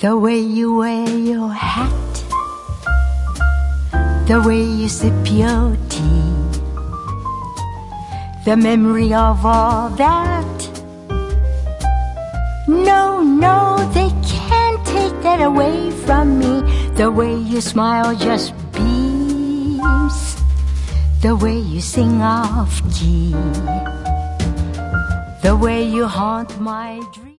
The way you wear your hat, the way you sip your tea, the memory of all that. No, no, they can't take that away from me. The way you smile just beams, the way you sing off key, the way you haunt my dreams.